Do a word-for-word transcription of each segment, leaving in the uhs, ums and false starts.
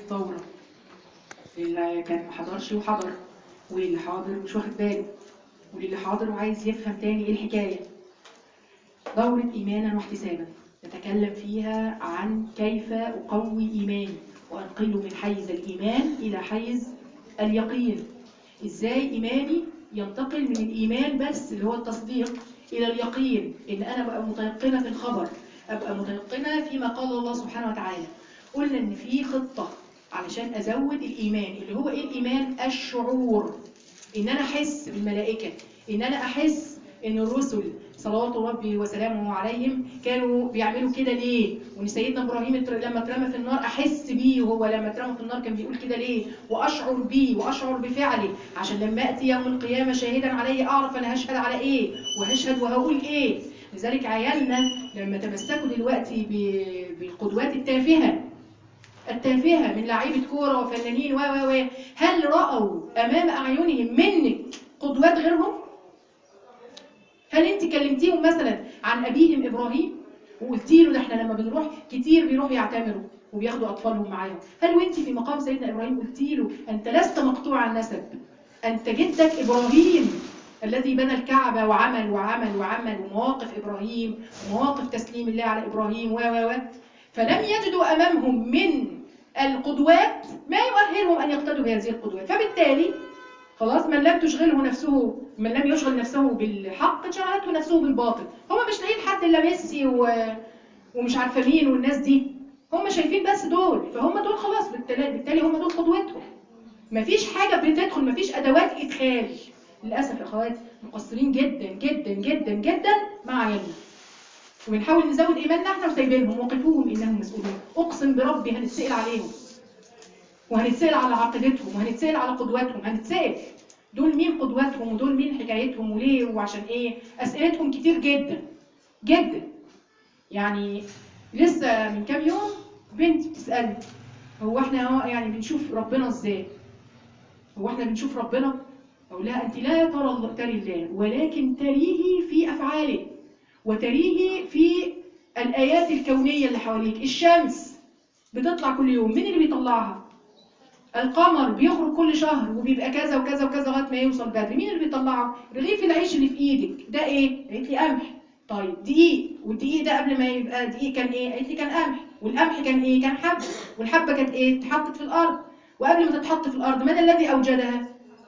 دورة، اللي كان ما حضرش وحضر، واللي حاضر مش واخد باله، واللي حاضر وعايز يفهم تاني ايه الحكاية. دورة إيمانا واحتسابا نتكلم فيها عن كيف أقوي إيماني وأنقله من حيز الإيمان إلى حيز اليقين. إزاي إيماني ينتقل من الإيمان بس اللي هو التصديق إلى اليقين، إن أنا أبقى متيقنة في الخبر، أبقى متيقنة فيما قال الله سبحانه وتعالى. قلنا إن في خطة علشان أزود الإيمان، اللي هو إيه الإيمان؟ الشعور، إن أنا أحس بالملائكة، إن أنا أحس إن الرسل صلوات ربي وسلامه عليهم كانوا بيعملوا كده ليه، وإن سيدنا إبراهيم لما اترمى في النار أحس بيه، وهو لما اترمى في النار كان بيقول كده ليه، وأشعر بيه وأشعر بفعله، عشان لما أتي يوم القيامة شاهدا علي أعرف أنا هشهد على إيه وهشهد وهقول إيه. لذلك عيالنا لما تمسكوا دلوقتي بالقدوات التافهة التافهة من لعيبة كورة وفنانين و و و هل رأوا أمام أعينهم منك قدوات غيرهم؟ هل أنت كلمتيهم مثلا عن أبيهم إبراهيم وقلتي له ده احنا لما بنروح كتير بيروحوا يعتمروا وبياخدوا أطفالهم معاهم؟ هل وأنت في مقام سيدنا إبراهيم قلتي له أنت لست مقطوع النسب، أنت جدك إبراهيم الذي بنى الكعبة وعمل وعمل وعمل، ومواقف إبراهيم ومواقف تسليم الله على إبراهيم و و و فلم يجدوا أمامهم من القدوات ما يؤهلهم أن يقتدوا بهذه القدوات. فبالتالي خلاص من لم تشغله نفسه، من لم يشغل نفسه بالحق شغلته نفسه بالباطل. هم مش لاقيين حد إلا ميسي و... ومش عارفة مين والناس دي، هم شايفين بس دول، فهم دول خلاص، بالتالي, بالتالي هم دول قدوتهم. مفيش حاجة بتدخل، مفيش أدوات إدخال. للأسف يا أخوات مقصرين جدا جدا جدا جدا مع عيالنا، وبنحاول نزود إيماننا احنا وسايبينهم، وقفوهم إنهم مسؤولين. أقسم بربي هنتسأل عليهم، وهنتسأل على عقيدتهم، وهنتسأل على قدواتهم، هنتسأل دول مين قدواتهم، ودول مين حكايتهم، وليه وعشان ايه. أسئلتهم كتير جدا جدا. يعني لسه من كام يوم بنت بتسألني هو احنا يعني بنشوف ربنا ازاي؟ هو احنا بنشوف ربنا؟ أقول لها أنت لا ترى تري الله، ولكن تريه في أفعاله، وتريه في الآيات الكونية اللي حواليك. الشمس بتطلع كل يوم، مين اللي بيطلعها؟ القمر بيخرج كل شهر وبيبقى كذا وكذا وكذا لغايه ما يوصل بدري، مين اللي بيطلعه؟ رغيف العيش اللي في ايدك ده ايه؟ قالت لي قمح. طيب دقيق، والدقيق ده قبل ما يبقى دقيق كان ايه؟ قالت لي كان قمح. والقمح كان ايه؟ كان حبه. والحبه كانت ايه؟ اتحطت في الارض. وقبل ما تتحط في الارض من الذي اوجدها؟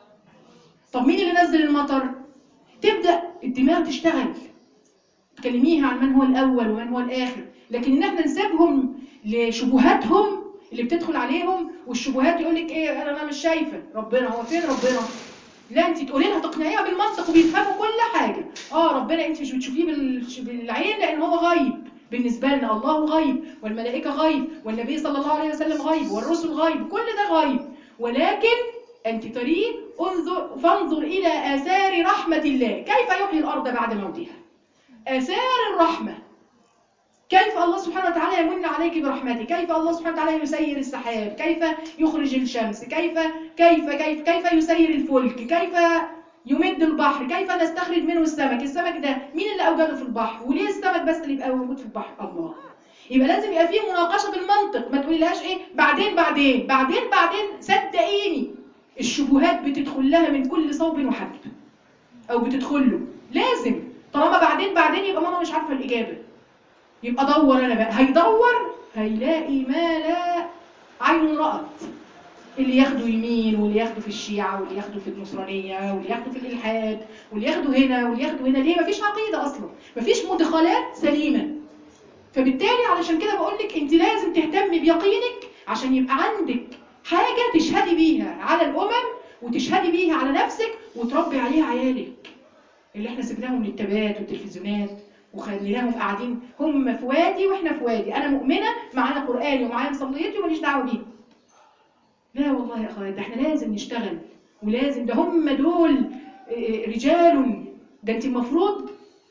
طب مين اللي نزل المطر؟ تبدا الدماغ تشتغل، تكلميها عن من هو الاول ومن هو الاخر. لكن ان احنا نسيبهم لشبهاتهم اللي بتدخل عليهم، والشبهات يقول لك ايه؟ انا مش شايفه ربنا، هو فين ربنا؟ لا انت تقولي لها تقنعيها بالمنطق وبيفهموا كل حاجه. اه ربنا انت مش بتشوفيه بالعين لان هو غيب بالنسبه لنا، الله غيب والملائكه غيب والنبي صلى الله عليه وسلم غيب والرسل غيب، كل ده غيب، ولكن انت تريه. انظر فانظر الى اثار رحمه الله كيف يحيي الارض بعد موتها. آثار الرحمة، كيف الله سبحانه وتعالى يمن عليك برحمته، كيف الله سبحانه وتعالى يسير السحاب، كيف يخرج الشمس، كيف كيف كيف كيف يسير الفلك، كيف يمد البحر، كيف نستخرج منه السمك. السمك ده مين اللي أوجده في البحر؟ وليه السمك بس اللي يبقى موجود في البحر؟ الله. يبقى لازم يبقى فيه مناقشة بالمنطق، ما تقوليلهاش ايه بعدين بعدين بعدين بعدين. صدقيني الشبهات بتدخل لها من كل صوب وحدب، أو بتدخل له لازم. طالما بعدين بعدين يبقى ماما مش عارفه الاجابه، يبقى دور انا بقى. هيدور هيلاقي ما لا عين رأت، اللي ياخده يمين واللي ياخده في الشيعه واللي ياخده في النصرانيه واللي ياخده في الالحاد واللي ياخده هنا واللي ياخده هنا. ليه؟ مفيش عقيده اصلا، مفيش مدخلات سليمه. فبالتالي علشان كده بقول لك انت لازم تهتمي بيقينك عشان يبقى عندك حاجه تشهدي بيها على الامم وتشهدي بيها على نفسك وتربي عليها عيالك اللي احنا سبناهم للتبات والتلفزيونات وخليناهم قاعدين هم في وادي واحنا في وادي. انا مؤمنه معايا قراني ومعايا مصليتي وماليش دعوه بيهم. لا والله يا اخوات، ده احنا لازم نشتغل، ولازم ده هم دول رجال. ده انت المفروض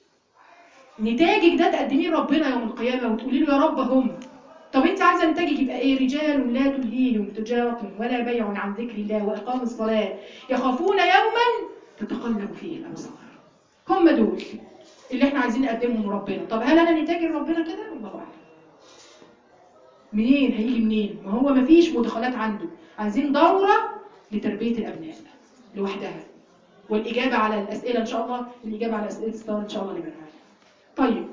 نتاجك ده تقدميه لربنا يوم القيامه وتقولي له يا رب هم. طب انت عايزه نتاجك يبقى ايه؟ رجال لا تلهيهم تجاره ولا بيع عن ذكر الله واقام الصلاه يخافون يوما تتقلب فيه الابصار. هم دول اللي احنا عايزين نقدمهم لربنا. طب هل انا نتاجر ربنا كده؟ الله اعلم. منين هيجي منين؟ ما هو ما فيش مدخلات عنده. عايزين دورة لتربية الأبناء لوحدها، والإجابة على الأسئلة إن شاء الله، الإجابة على أسئلة ستار إن شاء الله نبقى. طيب،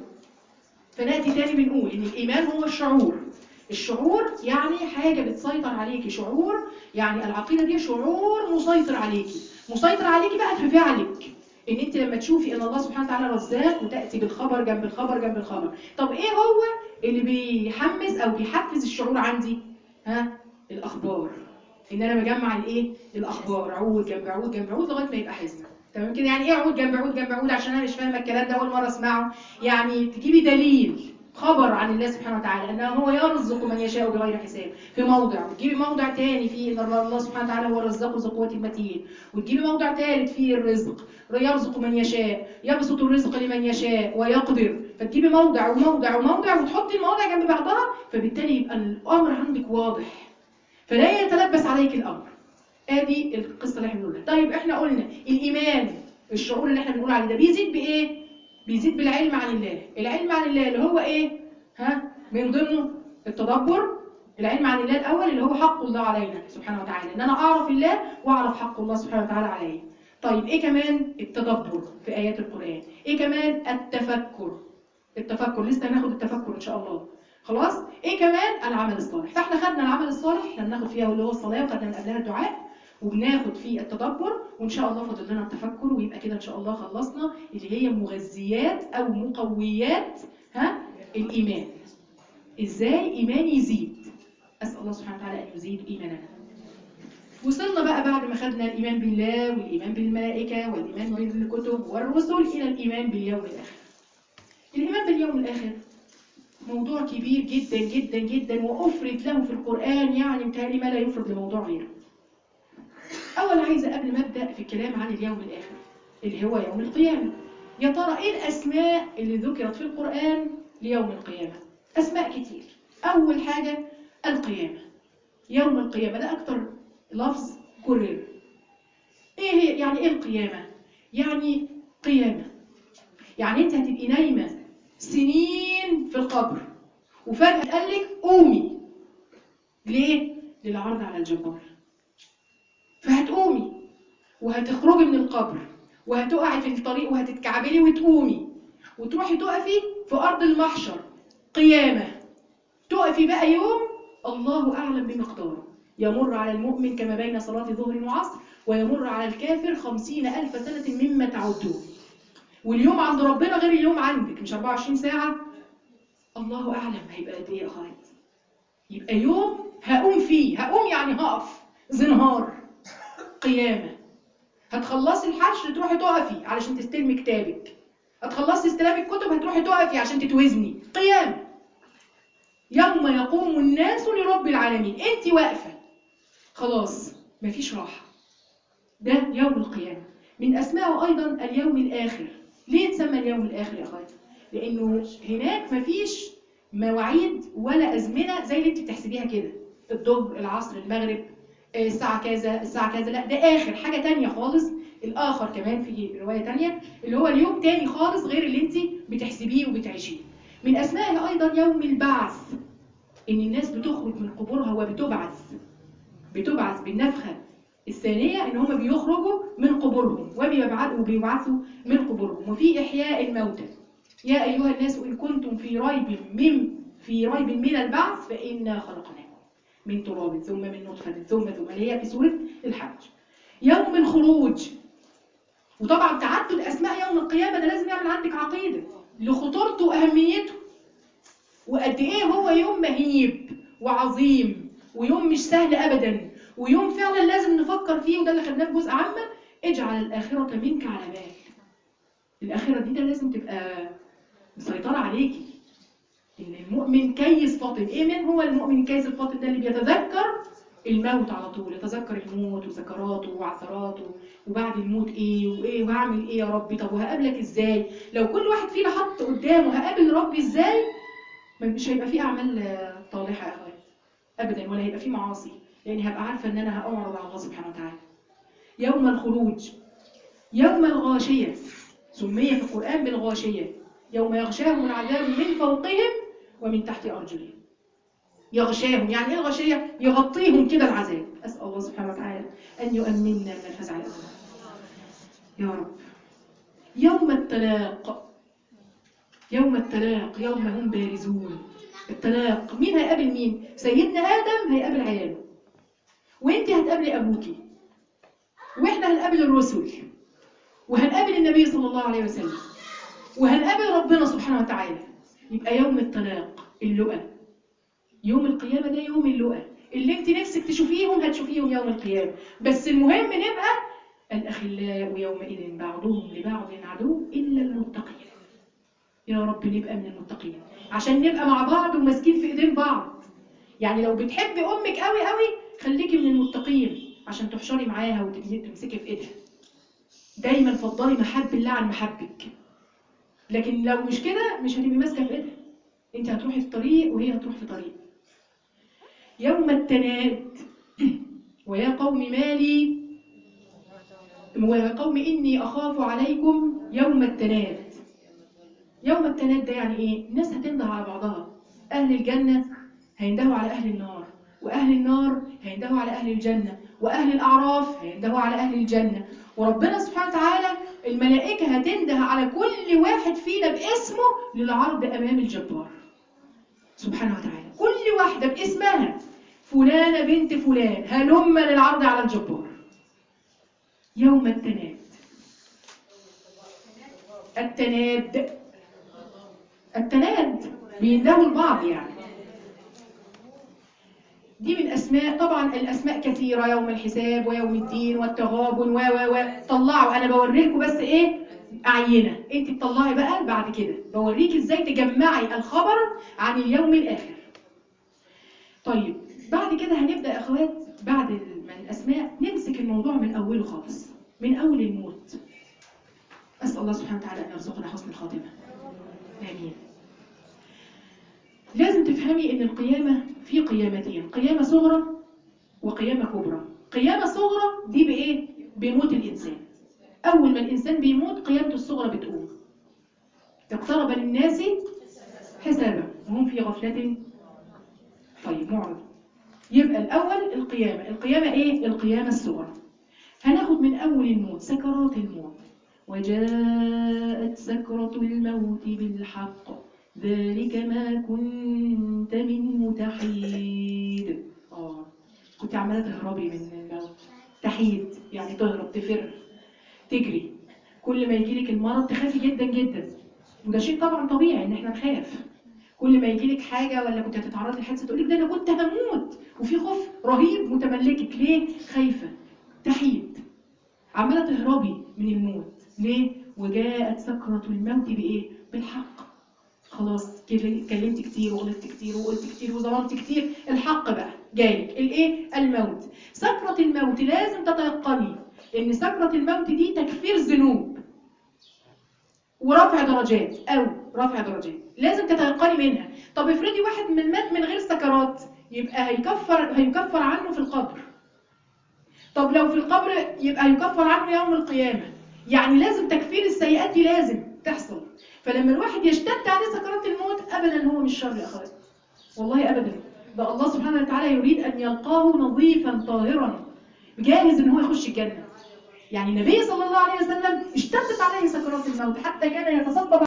فنأتي تاني بنقول إن الإيمان هو الشعور. الشعور يعني حاجة بتسيطر عليكي، شعور يعني العقيدة دي شعور مسيطر عليكي. مسيطر عليكي بقى في فعلك، إن أنت لما تشوفي إن الله سبحانه وتعالى رزاق وتأتي بالخبر جنب الخبر جنب الخبر. طب إيه هو اللي بيحمس أو بيحفز الشعور عندي؟ ها؟ الأخبار. إن أنا بجمع الإيه؟ الأخبار، عود جنب عود جنب عود لغاية ما يبقى حزمة. تمام كده؟ يعني إيه عود جنب عود جنب عود؟ عشان أنا مش فاهمة الكلام ده، أول مرة أسمعه. يعني تجيبي دليل خبر عن الله سبحانه وتعالى أنه هو يرزق من يشاء بغير حساب في موضع، وتجيبي موضع تاني فيه أن الله سبحانه وتعالى هو الرزاق ذو القوة المتين، وتجيبي موضع ثالث فيه الرزق، يرزق من يشاء، يبسط الرزق لمن يشاء ويقدر. فتجيبي موضع وموضع وموضع وتحطي المواضع جنب بعضها، فبالتالي يبقى الأمر عندك واضح، فلا يتلبس عليك الأمر. ادي القصة اللي احنا بنقولها. طيب احنا قلنا الإيمان، الشعور اللي احنا بنقول عليه ده بيزيد بإيه؟ بيزيد بالعلم عن الله. العلم عن الله اللي هو ايه؟ ها؟ من ضمنه التدبر. العلم عن الله الأول اللي هو حق الله علينا سبحانه وتعالى، ان انا اعرف الله واعرف حق الله سبحانه وتعالى علي. طيب ايه كمان؟ التدبر في آيات القرآن. ايه كمان؟ التفكر. التفكر لسه هناخد التفكر ان شاء الله. خلاص؟ ايه كمان؟ العمل الصالح. فاحنا خدنا العمل الصالح، احنا بناخد فيها اللي هو الصلاة، وخدنا من قبلها الدعاء، وبناخد فيه التدبر، وان شاء الله فاضل لنا التفكر، ويبقى كده ان شاء الله خلصنا اللي هي مغذيات او مقويات ها الايمان. ازاي ايماني يزيد؟ اسال الله سبحانه وتعالى ان يزيد ايماننا. وصلنا بقى بعد ما خدنا الايمان بالله والايمان بالملائكه والايمان بالكتب والرسل الى الايمان باليوم الاخر. الايمان باليوم الاخر موضوع كبير جدا جدا جدا، وافرد له في القران يعني متهيألي ما لا يفرد لموضوع غيره. أول عايزة قبل ما أبدأ في الكلام عن اليوم الآخر اللي هو يوم القيامة، يا ترى إيه الأسماء اللي ذكرت في القرآن ليوم القيامة؟ أسماء كتير. أول حاجة القيامة، يوم القيامة ده أكتر لفظ كرر. إيه هي يعني إيه القيامة؟ يعني قيامة، يعني أنت هتبقي نايمة سنين في القبر وفجأة قال لك قومي. ليه؟ للعرض على الجبار. فهتقومي وهتخرجي من القبر وهتقعي في الطريق وهتتكعبلي وتقومي وتروحي تقفي في أرض المحشر قيامة. تقفي بقى يوم الله أعلم بمقداره، يمر على المؤمن كما بين صلاة ظهر وعصر، ويمر على الكافر خمسين ألف سنة مما تعدون. واليوم عند ربنا غير اليوم عندك، مش أربعة وعشرين ساعة. الله أعلم هيبقى قد إيه يا أخوات. يبقى يوم هقوم فيه، هقوم يعني هقف زنهار قيامة. هتخلصي الحشر تروحي تقفي علشان تستلمي كتابك، هتخلصي استلام الكتب هتروحي تقفي عشان تتوزني قيام. يوم يقوم الناس لرب العالمين، انت واقفة خلاص مفيش راحة. ده يوم القيامة. من أسمائه أيضا اليوم الآخر. ليه تسمى اليوم الآخر يا أخواتي؟ لأنه هناك مفيش مواعيد ولا أزمنة زي اللي انت بتحسبيها كده، الظهر العصر المغرب الساعة كذا الساعة كذا. لا، ده آخر حاجة تانية خالص. الآخر كمان في رواية تانية اللي هو اليوم تاني خالص غير اللي انت بتحسبيه وبتعيشيه. من أسمائه أيضا يوم البعث، إن الناس بتخرج من قبورها وبتبعث، بتبعث بالنفخة الثانية، إن هم بيخرجوا من قبورهم وبيبعثوا من قبورهم. وفي إحياء الموتى، يا أيها الناس إن كنتم في ريب من في ريب من البعث فإنا خلقناكم من تراب ثم من نطفة ثم ثم، اللي هي في سورة الحج. يوم الخروج. وطبعا تعدد أسماء يوم القيامة ده لازم يعمل عندك عقيدة لخطورته وأهميته، وقد إيه هو يوم مهيب وعظيم، ويوم مش سهل أبدا، ويوم فعلا لازم نفكر فيه. وده اللي خدناه في جزء عامة، اجعل الآخرة منك على بال. الآخرة دي ده لازم تبقى مسيطرة عليكي. إن المؤمن كيس فاطن. إيه من هو المؤمن كيس الفاطن؟ ده اللي بيتذكر الموت على طول، يتذكر الموت وسكراته وعثراته، وبعد الموت إيه وإيه وهعمل إيه يا ربي، طب وهقابلك إزاي. لو كل واحد فينا حط قدامه هقابل ربي إزاي، مش هيبقى فيه أعمال طالحة يا أخوات أبدا، ولا هيبقى فيه معاصي، لأني هبقى عارفة إن أنا هأعرض على الله سبحانه وتعالى. يوم الخروج. يوم الغاشية، سمي في القرآن بالغاشية، يوم يغشاهم العذاب من فوقهم ومن تحت أرجلهم. يغشاهم. يعني ايه الغشيه؟ يغطيهم كده العذاب. اسال الله سبحانه وتعالى ان يؤمننا من الفزع الأكبر يا رب. يوم التلاق، يوم التلاق يوم هم بارزون. التلاق مين هيقابل مين؟ سيدنا آدم هيقابل عياله، وانت هتقابلي أبوكي، واحنا هنقابل الرسل، وهنقابل النبي صلى الله عليه وسلم، وهنقابل ربنا سبحانه وتعالى. يبقى يوم التلاق، اللقاء. يوم القيامة ده يوم اللقاء، اللي انت نفسك تشوفيهم هتشوفيهم يوم القيامة. بس المهم نبقى الأخلاء يومئذ بعضهم لبعض عدو إلا المتقين. يا رب نبقى من المتقين، عشان نبقى مع بعض وماسكين في ايدين بعض. يعني لو بتحبي امك قوي قوي خليكي من المتقين عشان تحشري معاها وتمسكي في ايدها. دايما فضلي محب الله عن محبك. لكن لو مش كده مش هتبقي ماسكه في ايدها، انت هتروحي في طريق وهي هتروح في طريق. يوم التناد ويا قوم مالي ويا قوم اني اخاف عليكم يوم التناد. يوم التناد ده يعني ايه؟ الناس هتنده على بعضها. اهل الجنه هيندهوا على اهل النار، واهل النار هيندهوا على اهل الجنه، واهل الاعراف هيندهوا على اهل الجنه. وربنا سبحانه وتعالى الملائكه هتنده على كل واحد فينا باسمه للعرض امام الجبار سبحانه وتعالى. كل واحده باسمها، فلانه بنت فلان هلم للعرض على الجبار. يوم التناد. التناد التناد بيندهوا البعض يعني. دي من أسماء، طبعا الأسماء كثيرة، يوم الحساب ويوم الدين والتغابن و و و طلعوا. أنا بوريكم بس إيه؟ أعينة. أنت تطلعي بقى بعد كده، بوريك إزاي تجمعي الخبر عن اليوم الآخر. طيب بعد كده هنبدأ يا أخوات بعد من الأسماء نمسك الموضوع من أوله خالص، من أول الموت. أسأل الله سبحانه وتعالى أن يرزقنا حسن الخاتمة. آمين. لازم تفهمي ان القيامة في قيامتين، قيامة صغرى وقيامة كبرى. قيامة صغرى دي بايه؟ بموت الانسان. اول ما الانسان بيموت قيامته الصغرى بتقوم. اقترب للناس حسابا وهم في غفلة. طيب معرض. يبقى الاول القيامة. القيامة ايه؟ القيامة الصغرى. هناخد من اول الموت، سكرات الموت. وجاءت سكرة الموت بالحق ذلك ما كنت منه تحيد. اه كنت عماله تهربي من الموت. تحيد يعني تهرب، تفر، تجري. كل ما يجيلك المرض تخافي جدا جدا، وده شيء طبعا طبيعي ان احنا نخاف. كل ما يجيلك حاجه ولا كنت هتتعرضي لحادثه تقولك ده انا كنت هموت، وفي خوف رهيب متملكك. ليه؟ خايفه. تحيد، عماله تهربي من الموت. ليه؟ وجاءت سكرة الموت بايه؟ بالحق. خلاص اتكلمت كتير وغلطت كتير وقلت كتير وظلمت كتير، الحق بقى جايك. الايه؟ الموت. سكرة الموت لازم تتيقني ان سكرة الموت دي تكفير ذنوب ورفع درجات، او رفع درجات لازم تتيقني منها. طب افرضي واحد من مات من غير سكرات، يبقى هيكفر هيكفر عنه في القبر. طب لو في القبر يبقى هيكفر عنه يوم القيامة. يعني لازم تكفير السيئات دي لازم تحصل. فلما الواحد يشتد عليه سكرات الموت ابدا هو مش شر يا اخوات، والله ابدا. ده الله سبحانه وتعالى يريد ان يلقاه نظيفا طاهرا جاهز ان هو يخش الجنه. يعني النبي صلى الله عليه وسلم اشتدت عليه سكرات الموت حتى كان يتصدق